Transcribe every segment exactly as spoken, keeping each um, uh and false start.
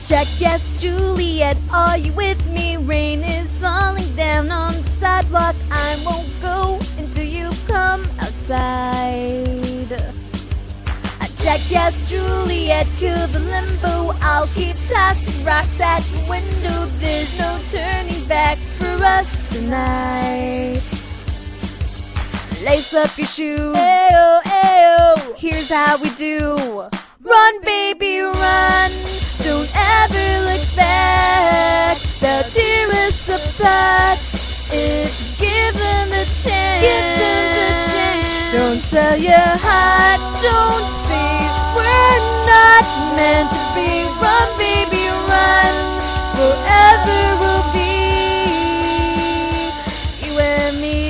Check, yes, Juliet, are you with me? Rain is falling down on the sidewalk. I won't go until you come outside. I check, yes, Juliet, kill the limbo. I'll keep tossing rocks at your window. There's no turning back for us tonight. Lace up your shoes, ayo, ayo. Here's how we do. Run, baby, run. Don't ever look back. They'll tear us apart if you give them the chance. Give them the chance. Don't sell your heart. Don't say we're not meant to be. Run, baby, run. Forever will be you and me.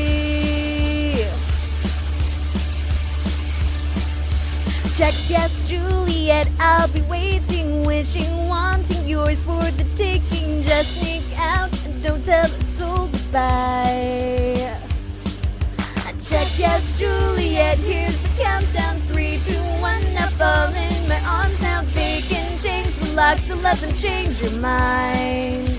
Check, yes, Juliet, I'll be waiting, wishing, wanting, yours for the taking. Just sneak out and don't tell a soul goodbye. I check, yes, Juliet, here's the countdown. Three, two, one, now fall in my arms. Now they can change the locks to let them change your mind.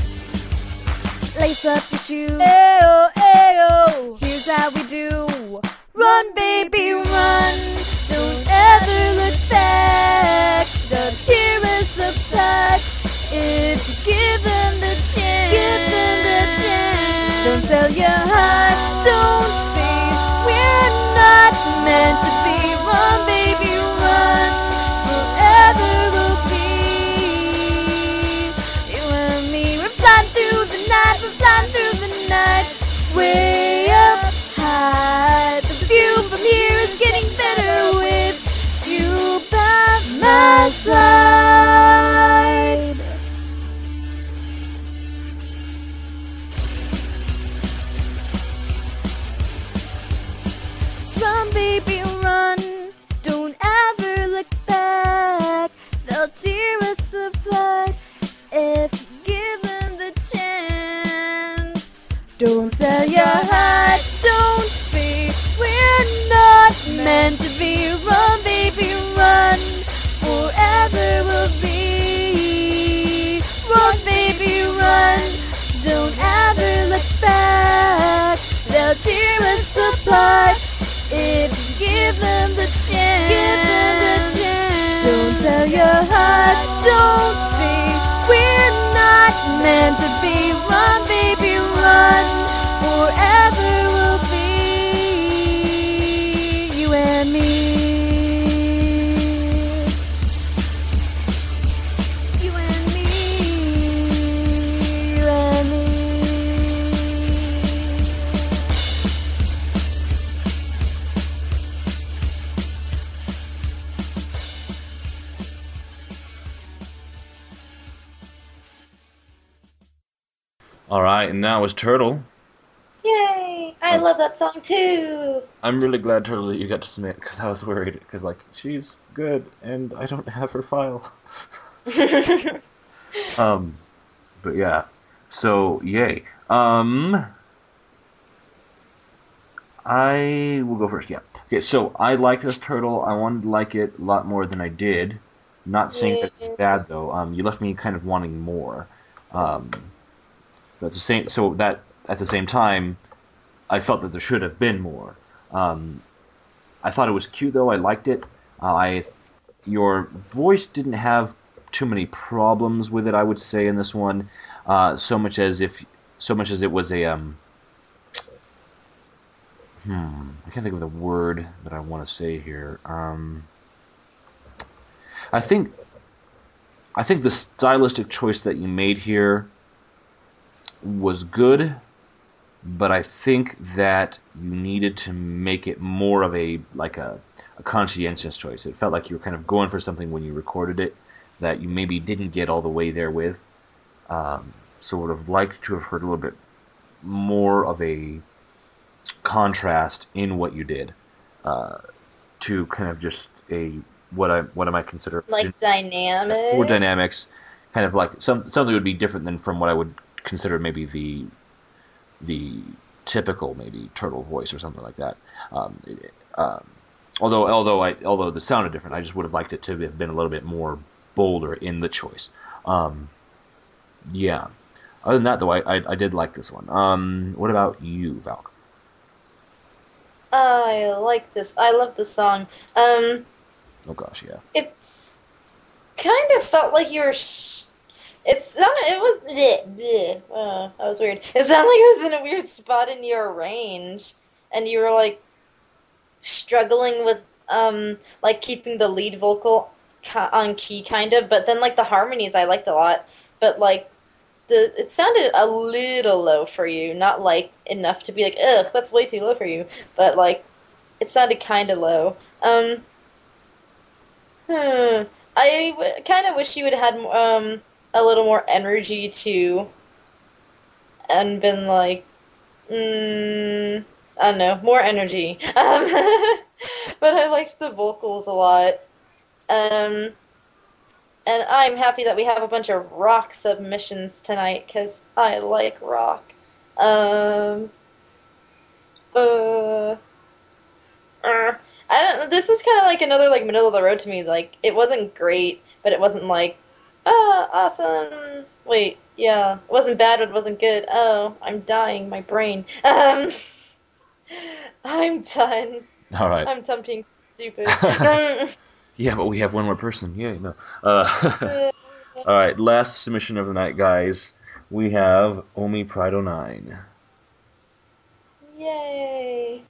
Lace up your shoes, ayo, ayo. Here's how we do. Run, baby, run. Don't ever look back. They'll tear us apart if you give them the chance. Give them the chance. Don't sell your heart. Don't say we're not meant to be. Run, baby, run. Forever will be you and me. We're flying through the night. We're flying through the night. Way up high. But the view from here is getting better with you by my side. Run, baby, run. Don't ever look back. They'll tear us apart if you give them the chance. Don't sell your heart. Don't say we're not meant to be. Run, baby, run. Forever will be. Run, baby, run. Don't ever look back. They'll tear us apart if you give them the chance. Give them the chance. Don't sell your heart. Don't say we're not meant to be. Run, baby, run. Forever will be you and me. You and me. You and me. All right, and that was Turtle. Yay! I love that song too. I'm really glad, Turtle, that you got to submit, because I was worried, because, like, she's good, and I don't have her file. um, but yeah, so, yay. Um, I will go first, yeah. Okay, so, I liked this Turtle. I wanted to like it a lot more than I did. Not saying that it's bad, though. Um, you left me kind of wanting more. Um, but the same, so that, at the same time, I felt that there should have been more. Um, I thought it was cute, though. I liked it. Uh, I, your voice didn't have too many problems with it, I would say, in this one. Uh, so much as if, so much as it was a, um, hmm, I can't think of the word that I want to say here. Um, I think, I think the stylistic choice that you made here was good, but I think that you needed to make it more of a like a, a conscientious choice. It felt like you were kind of going for something when you recorded it that you maybe didn't get all the way there with. Um, so would have liked to have heard a little bit more of a contrast in what you did, uh, to kind of just a what I what I might consider like dynamic more dynamics, kind of like some something would be different than from what I would consider maybe the the typical maybe Turtle voice or something like that. Um, it, um, although although I although the sounded different, I just would have liked it to have been a little bit more bolder in the choice. Um, yeah. Other than that, though, I, I I did like this one. Um, what about you, Valk? I like this. I love this song. Um, Oh gosh, yeah. it kind of felt like you were. Sh- it sounded. It was. Bleh, bleh. Uh, that was weird. It sounded like it was in a weird spot in your range, and you were like struggling with um like keeping the lead vocal ca- on key, kind of. But then like the harmonies, I liked a lot. But like the it sounded a little low for you. Not like enough to be like, ugh, that's way too low for you. But like it sounded kind of low. Um. Hmm. I w- kind of wish you would have had um a little more energy too, and been like, mm, I don't know, more energy. Um, but I liked the vocals a lot. Um, and I'm happy that we have a bunch of rock submissions tonight because I like rock. Um, uh, uh, I don't. This is kind of like another like middle of the road to me. Like it wasn't great, but it wasn't like, oh, awesome. Wait, yeah, it wasn't bad, but it wasn't good. Oh, I'm dying, my brain. Um, I'm done. All right. I'm done being stupid. Um, Yeah, but we have one more person. Yeah, no. Uh, all right, last submission of the night, guys. We have Omi Pride oh nine. Yay.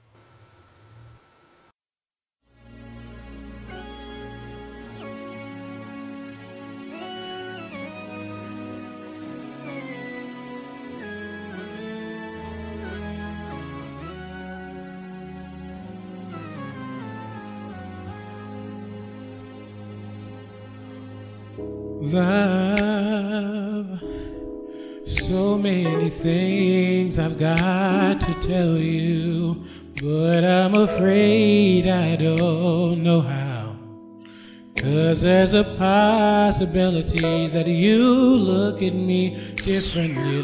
Love, so many things I've got to tell you, but I'm afraid I don't know how. 'Cause there's a possibility that you look at me differently,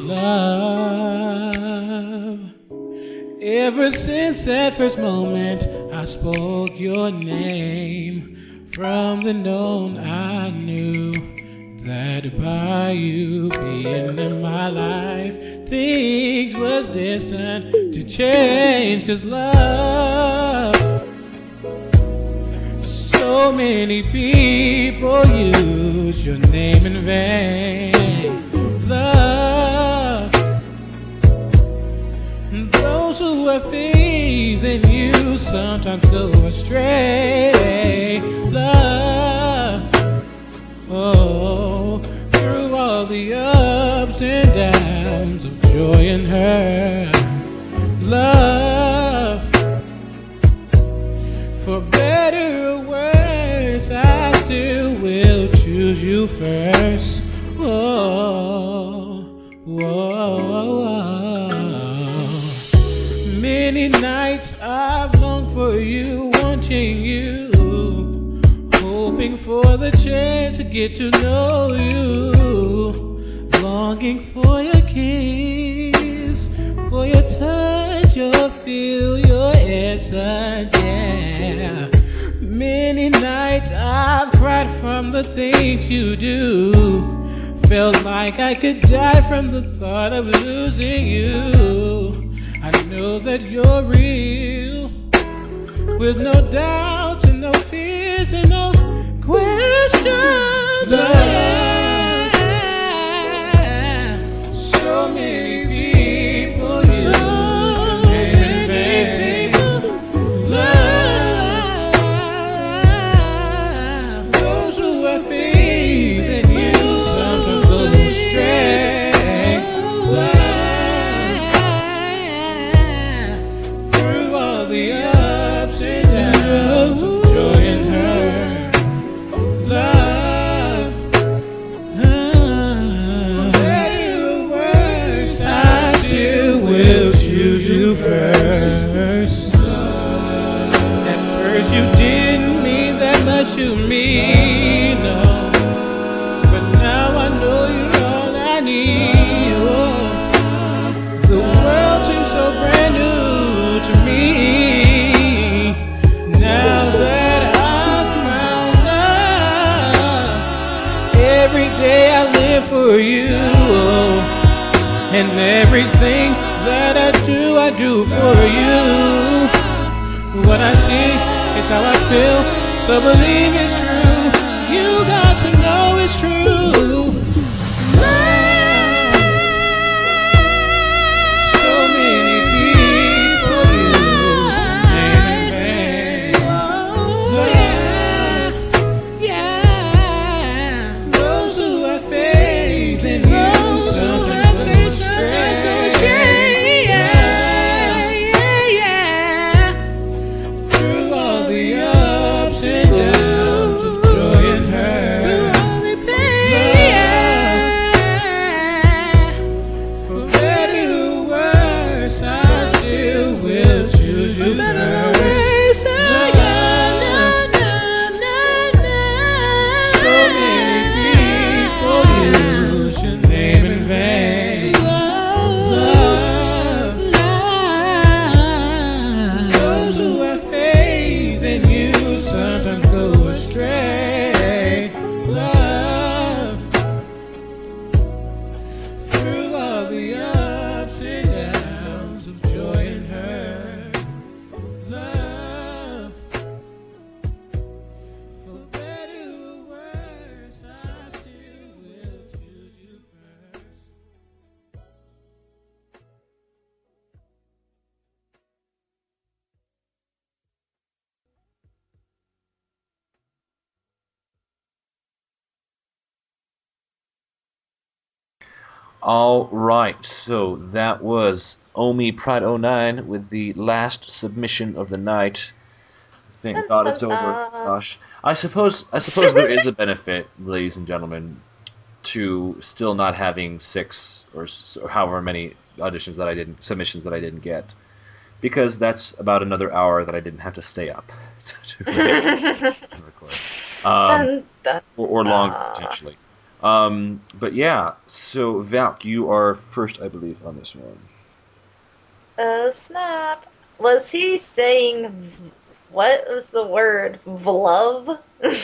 love. Ever since that first moment I spoke your name, from the known I knew that by you being in my life, things was destined to change. 'Cause love, so many people use your name in vain. Love, those who have faith in you sometimes go astray. Love, oh, through all the ups and downs of joy and hurt. Love, for better or worse, I still will choose you first. Whoa, whoa, whoa. Many nights I've longed for you, wanting you, hoping for the chance to get to know you, longing for your kiss, for your touch, your feel, your essence, yeah. Many nights I've cried from the things you do, felt like I could die from the thought of losing you. I know that you're real, with no doubts and no fears and no questions. Love, so many people use your name in vain. Love, those who have faith in you sometimes go astray. Love, through all the ups and downs of joy and hurt. there for you. And everything that I do, I do for you. What I see is how I feel, so believe it's true. You got to know it's true. So many people use your name in vain. Love, yeah. Those who have faith in you, sometimes go astray. Through all the ups and downs of joy and hurt, through all the pain, for better or worse, I still will choose you first. So many people use your name in vain. Love, those who have faith in you sometimes go astray. Love, through all the ups and downs of joy and hurt. Love, for better or worse, I still will choose you first. All right, so that was Omi Pride oh nine with the last submission of the night. Thank God it's over. Gosh, I suppose I suppose there is a benefit, ladies and gentlemen, to still not having six or, s- or however many auditions that I didn't submissions that I didn't get, because that's about another hour that I didn't have to stay up to, to record, um, Dun, dun. or, or longer Ah. potentially. Um, but yeah, so Valk, you are first, I believe, on this one. Oh, snap. Was he saying, v- what was the word? Vlove?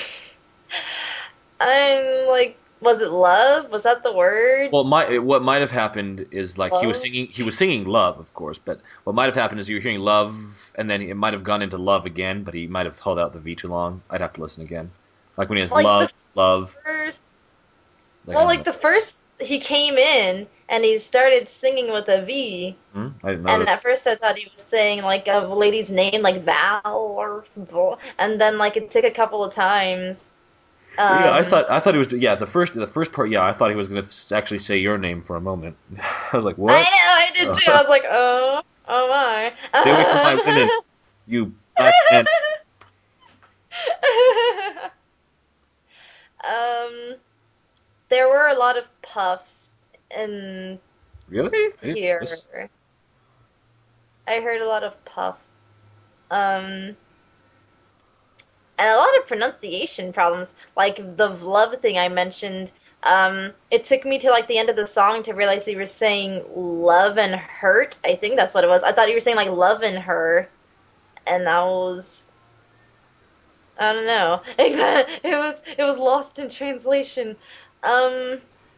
I'm like, was it love? Was that the word? Well, my, what might have happened is like he was Love? singing, he was singing "Love," of course, but what might have happened is you were hearing "Love" and then it might have gone into "Love" again, but he might have held out the V too long. I'd have to listen again. Like when he has Like the "Love," "Love." First, Like, well, I like don't the first, he came in and he started singing with a V. know. Hmm? I didn't know And that. at first I thought he was saying like a lady's name, like Val or Vo- and then like it took a couple of times. Um, yeah, I thought I thought he was yeah the first the first part yeah I thought he was going to actually say your name for a moment. I was like, what? I know, I did too. I was like, oh, oh my. Stay away from my women, you black man. um, there were a lot of puffs in Really? I didn't- here. this- I heard a lot of puffs. Um, and a lot of pronunciation problems, like the love thing I mentioned. Um, it took me to like the end of the song to realize he was saying love and hurt. I think that's what it was. I thought he was saying like love and her, and that was I don't know. It was it was lost in translation. Um,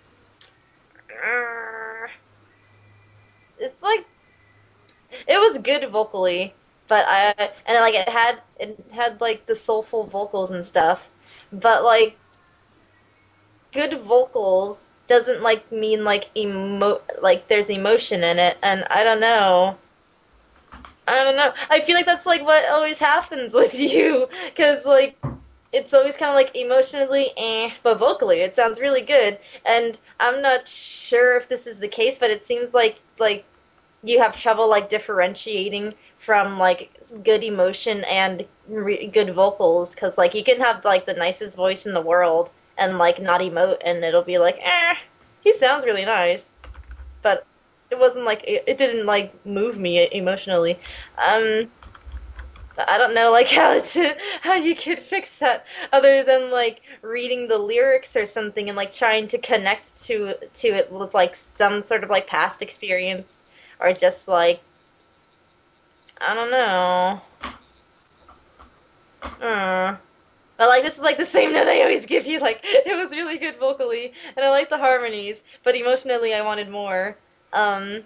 uh, it's like it was good vocally, but I and like it had it had like the soulful vocals and stuff, but like good vocals doesn't like mean like emo like there's emotion in it, and I don't know. I don't know. I feel like that's like what always happens with you, because like it's always kind of like emotionally eh, but vocally it sounds really good, and I'm not sure if this is the case, but it seems like like you have trouble like differentiating from like good emotion and re- good vocals, because like you can have like the nicest voice in the world and like not emote, and it'll be like eh, he sounds really nice, but it wasn't like it, it didn't like move me emotionally. Um, I don't know like how to how you could fix that other than like reading the lyrics or something and like trying to connect to to it with like some sort of like past experience, or just like I don't know. Uh, but like this is like the same note I always give you. Like it was really really good vocally, and I liked the harmonies, but emotionally I wanted more. Um,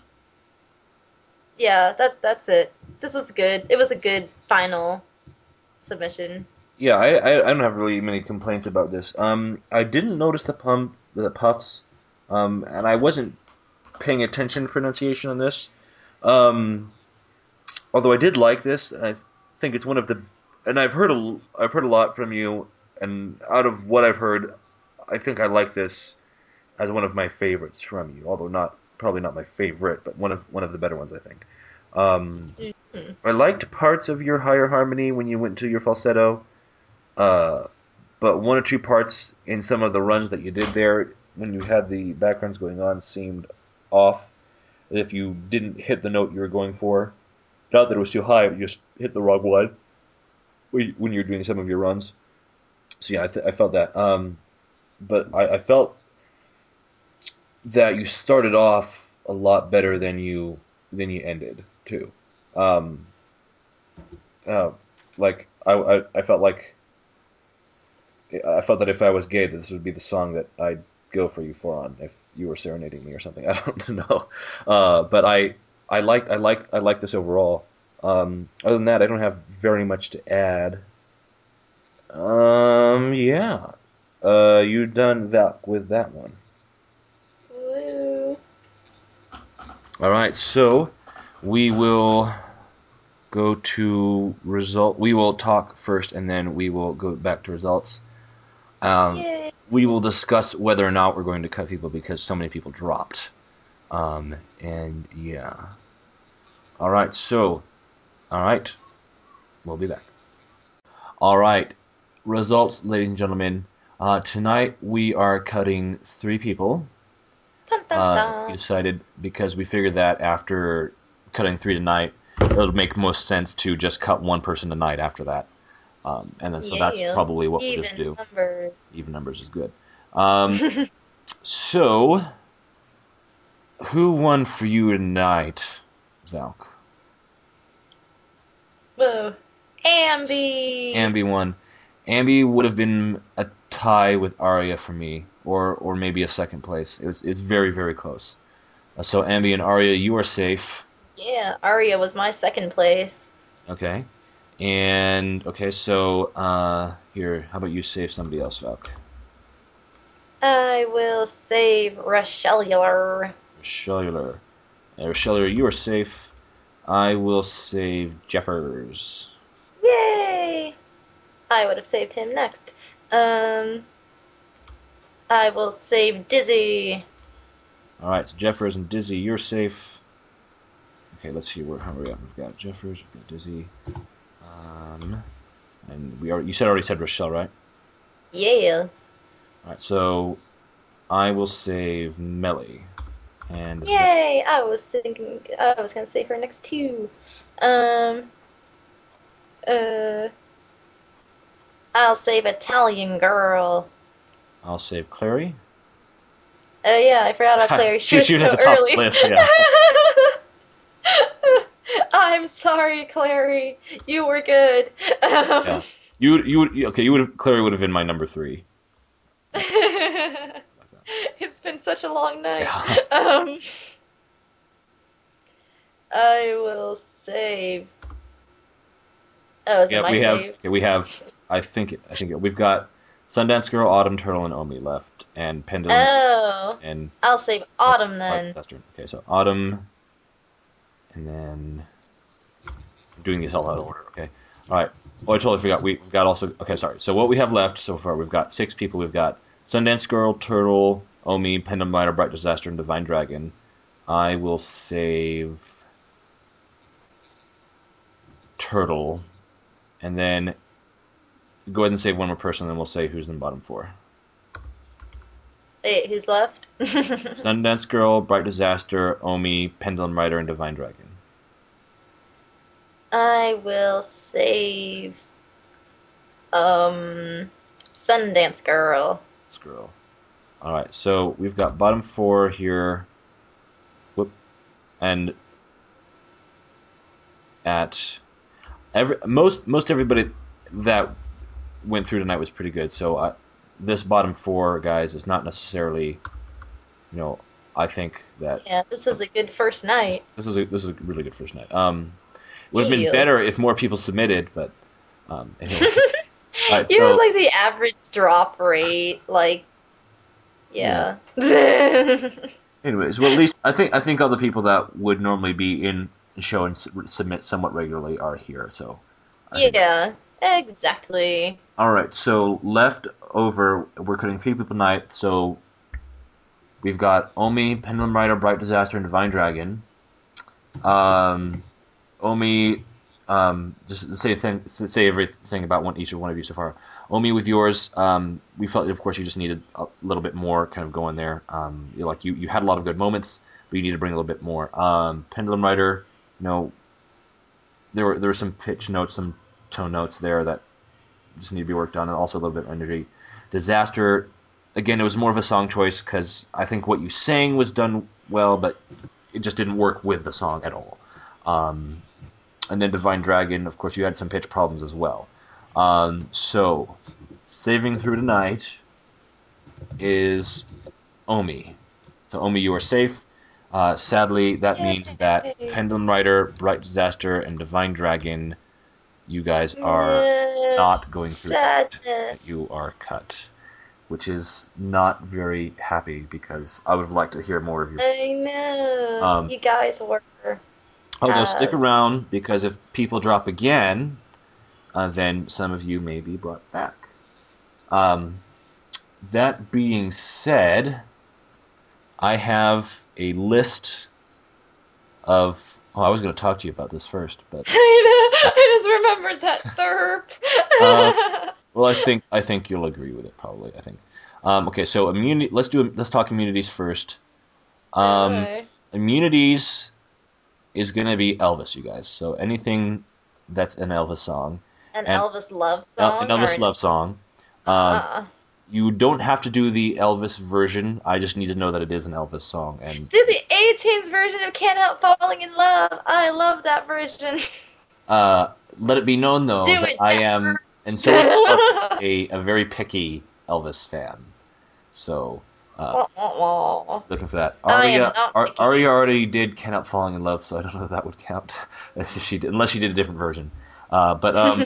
yeah, that that's it. This was good. It was a good final submission. Yeah, I, I I don't have really many complaints about this. Um, I didn't notice the pump the puffs, um, and I wasn't paying attention to pronunciation on this. Um, although I did like this, and I think it's one of the, and I've heard a I've heard a lot from you, and out of what I've heard, I think I like this as one of my favorites from you. Although not probably not my favorite, but one of one of the better ones I think. Um, Mm-hmm. I liked parts of your higher harmony when you went to your falsetto. Uh, but one or two parts in some of the runs that you did there, when you had the backgrounds going on, seemed off. If you didn't hit the note you were going for, not that it was too high, but you just hit the wrong one when you were doing some of your runs. So yeah, I, th- I felt that. Um, but I, I felt that you started off a lot better than you than you ended too. Um, uh, like I, I, I felt like. I felt that if I was gay, that this would be the song that I'd go for you for on if you were serenading me or something. I don't know, uh, but I I liked I liked I liked this overall. Um, other than that, I don't have very much to add. Um, yeah, uh, you done that with that one. Woo. All right, so we will go to result. We will talk first, and then we will go back to results. Um, Yay. we will discuss whether or not we're going to cut people because so many people dropped. Um, and yeah. All right, so, all right, we'll be back. All right, results, ladies and gentlemen. Uh, tonight we are cutting three people. Dun, dun, Uh, dun. we decided because we figured that after cutting three tonight, it would make most sense to just cut one person tonight after that. Um, and then so that's Yeah. probably what we'll Even just do. numbers. Even numbers is good. Um, so, who won for you tonight, Zalk? Whoa. Ambi. Ambi won. Ambi would have been a tie with Arya for me, or or maybe a second place. It was it's very very close. Uh, so Ambi and Arya, you are safe. Yeah, Arya was my second place. Okay. And okay, so uh, here, how about you save somebody else, Valk? I will save Rashellular. Cellular. Uh, Cellular, you are safe. I will save Jeffers. Yay! I would have saved him next. Um, I will save Dizzy. All right, so Jeffers and Dizzy, you're safe. Okay, let's see where how are we at. We've got Jeffers, we've got Dizzy, um, and we already, you said already said Rochelle, right? Yeah. All right, so I will save Melly, and Yay! I was thinking I was gonna save her next too. Um. Uh. I'll save Italian Girl. I'll save Clary. Oh yeah, I forgot about Clary. She, She- was she was so at the top early. list, yeah. I'm sorry, Clary. You were good. Um, Yeah. You would, you would, okay, you would have, Clary would have been my number three. It's been such a long night. Yeah. Um, I will save. Oh, is it Yeah, my we have, save? okay, we have, I think, I think we've got Sundance Girl, Autumn Turtle, and Omi left, and Pendulum, Oh, and I'll save Autumn White then. Western. Okay, so Autumn, and then I'm doing these all out of order. Okay, all right. Oh, I totally forgot. We- We've got also. Okay, sorry. So what we have left so far, we've got six people. We've got Sundance Girl, Turtle, Omi, Pendulum Rider, Bright Disaster, and Divine Dragon. I will save Turtle, and then go ahead and save one more person, and then we'll say who's in the bottom four. Wait, who's left? Sundance Girl, Bright Disaster, Omi, Pendulum Rider, and Divine Dragon. I will save. Um, Sundance Girl. This girl. All right, so we've got bottom four here. Whoop, and at every most most everybody that went through tonight was pretty good. So I, this bottom four, guys, is not necessarily, you know, I think that Yeah, this is a good first night. this is a this is a really good first night. Um, it would have been Ew. better if more people submitted, but um, anyway. All right, You so- have like the average drop rate, like, yeah. Anyways, well, at least I think I think all the people that would normally be in the show and s- submit somewhat regularly are here. So, I think- Yeah, exactly. all right. So left over, we're cutting three people tonight. So we've got Omi, Pendulum Rider, Bright Disaster, and Divine Dragon. Um, Omi, um, just say a thing, say everything about one each of one of you so far. Omi, with yours, um, we felt, of course, you just needed a little bit more kind of going there. Um, you like you, you had a lot of good moments, but you need to bring a little bit more. Um, Pendulum Rider, you know, there were there were some pitch notes, some tone notes there that just need to be worked on, and also a little bit of energy. Disaster, again, it was more of a song choice because I think what you sang was done well, but it just didn't work with the song at all. Um, and then Divine Dragon, of course, you had some pitch problems as well. Um, so, saving through tonight is Omi. So, Omi, you are safe. Uh, sadly, that means that Yay. Pendulum Rider, Bright Disaster, and Divine Dragon, you guys are Uh, not going through it. sadness. You are cut. Which is not very happy because I would like to hear more of your. I know. Um, you guys were. Although uh, stick around because if people drop again, uh, then some of you may be brought back. Um, that being said, I have a list of. Oh, I was going to talk to you about this first, but I know. I just remembered that therp. Uh, well, I think I think you'll agree with it probably. I think. Um, okay, so immunity. Let's do. Let's talk immunities first. Um, Anyway. Immunities is going to be Elvis, you guys. So anything that's an Elvis song, An and- Elvis love El- song. an Elvis or love song. Um, Uh, You don't have to do the Elvis version. I just need to know that it is an Elvis song. And do the eighteens version of Can't Help Falling in Love. I love that version. uh, let it be known, though, Do that it, I Jeff. am, and so is Elvis, a a very picky Elvis fan. So. Uh, Wah, wah, wah. Looking for that. I am Aria, not Ar- picky. Aria already did "Can't Help Falling in Love," so I don't know if that would count. If she did, unless she did a different version. Uh, but um,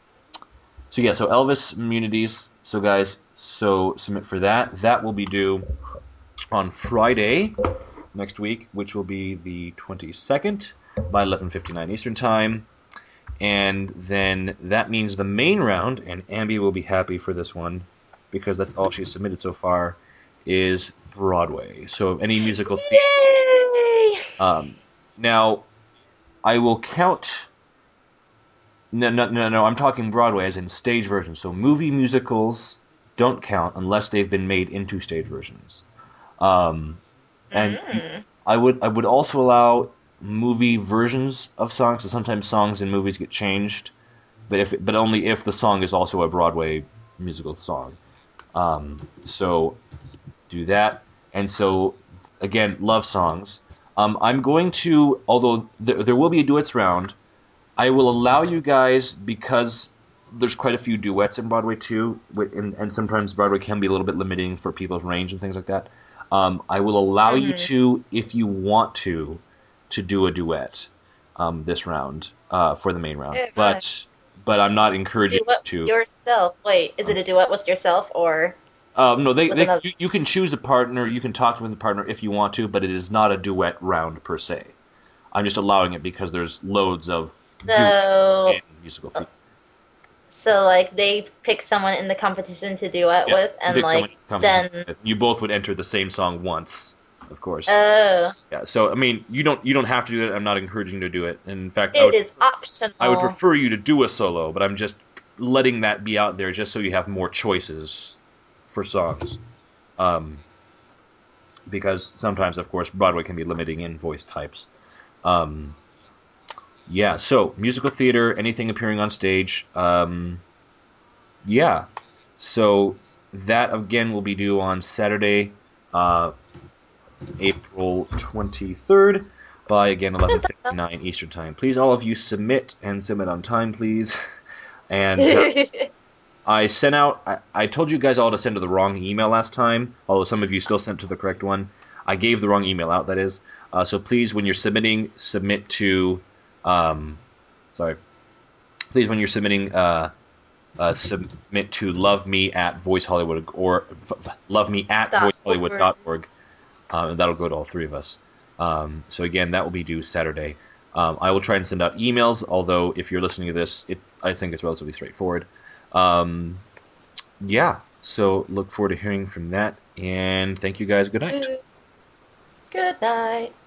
so yeah, so Elvis immunities. So guys, so submit for that. That will be due on Friday next week, which will be the twenty-second by eleven fifty-nine Eastern Time. And then that means the main round, and Ambi will be happy for this one because that's all she's submitted so far, is Broadway. So any musical theater. Yay! Um, now, I will count. No, no, no, no. I'm talking Broadway as in stage versions. So movie musicals don't count unless they've been made into stage versions. Um, and Mm. I would I would also allow movie versions of songs. So sometimes songs in movies get changed, but if but only if the song is also a Broadway musical song. Um, so do that. And so again, love songs. Um, I'm going to, although th- there will be a duets round, I will allow you guys, because there's quite a few duets in Broadway too, wi- and, and sometimes Broadway can be a little bit limiting for people's range and things like that. Um, I will allow you Mhm. to, if you want to, to do a duet um, this round uh, for the main round. Yeah. But but I'm not encouraging Duet you with to. yourself. Wait, is it a duet with yourself or? Um, no, they, with they another- you, you can choose a partner. You can talk to the partner if you want to, but it is not a duet round per se. I'm just allowing it because there's loads of So, duets in musical theater. so like they pick someone in the competition to duet Yeah, with, and pick someone like who comes then. in. You both would enter the same song once, of course. Oh, yeah. So I mean, you don't you don't have to do it. I'm not encouraging you to do it. In fact, I it would, is optional. I would prefer you to do a solo, but I'm just letting that be out there just so you have more choices for songs. Um, because sometimes, of course, Broadway can be limiting in voice types. Um, yeah, so musical theater, anything appearing on stage. Um, yeah, so that again will be due on Saturday, uh, April twenty-third, by again eleven fifty-nine Eastern Time. Please, all of you, submit and submit on time, please. And uh, I sent out. I, I told you guys all to send to the wrong email last time, although some of you still sent to the correct one. I gave the wrong email out. That is. Uh, so please, when you're submitting, submit to. Um, sorry. Please, when you're submitting, uh, uh, submit to love me at voice hollywood or f- love me at voice hollywood dot org. Um, and that'll go to all three of us. Um, so again, that will be due Saturday. Um, I will try and send out emails, although if you're listening to this, it I think it's relatively straightforward. Um, yeah, so look forward to hearing from that, and thank you guys. Good night. Good night.